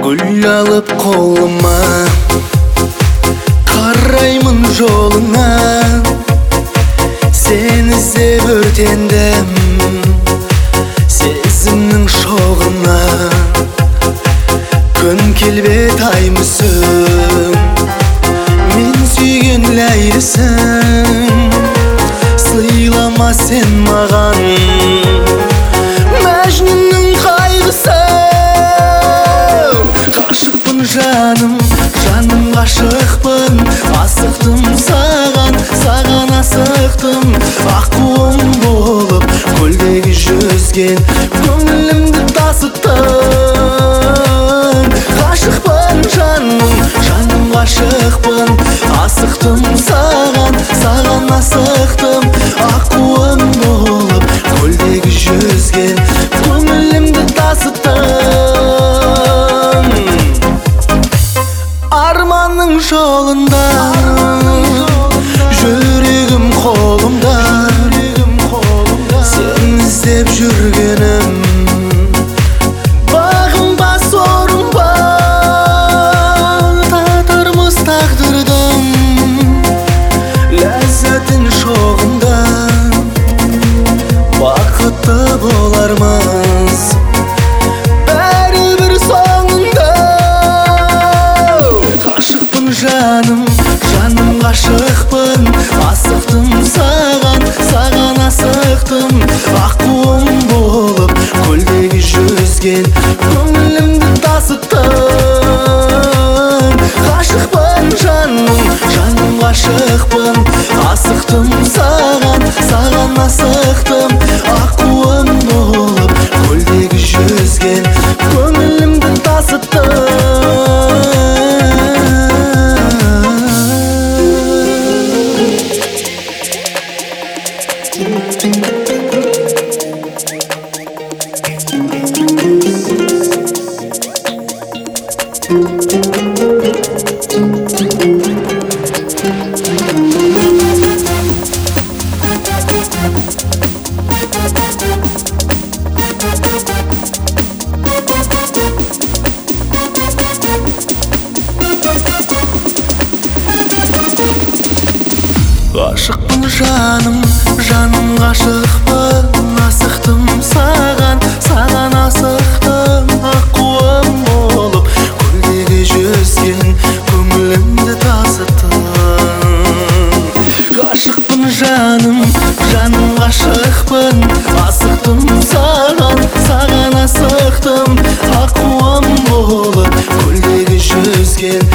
Gül alıp koluma, qarayмын жолыңа. Seni іздеп өртендім сезімнің шоғына. Күн келбет ай мүсін, мен сүйген ләйлісің. Сыйлама сен маған Мәжнүннің қайғысы. Ғашықпын жаным, жаным ғашықпын. Асықтым саған, саған асықтым. Аққуым болып көлдегі жүзген көңілімді тасыттың. Ғашықпын жаным, жаным ғашықпын. Асықтым саған, саған асықтым. Аққуым болып көлдегі жүзген көңілімді тасыттың. Арманның жолында жүрегім қолымда. Сен іздеп жүргенім бағым ба сорым ба. Татырмыз тағдырдың ләззатын шоғында. Бақытты болармыз бәрібір соңында. Ғашықпын жаным, жаным ғашықпын. Асықтым саған, саған асықтым. Аққуым болып көлдегі жүзген көңілімді тасыттың. Ғашықпын жаным, жаным ғашықпын. Асықтым саған, саған асықтым. Аққуым болып көлдегі жүзген көңілімді тасыттың. Ғашықпын жаным, жаным ғашықпын. Асықтым саған, саған асықтым. Аққуым болып көлдегі жүзген көңілімді тасыттың. Ғашықпын жаным, жаным ғашықпын. Асықтым саған, саған асықтым. Аққуым болып көлдегі жүзген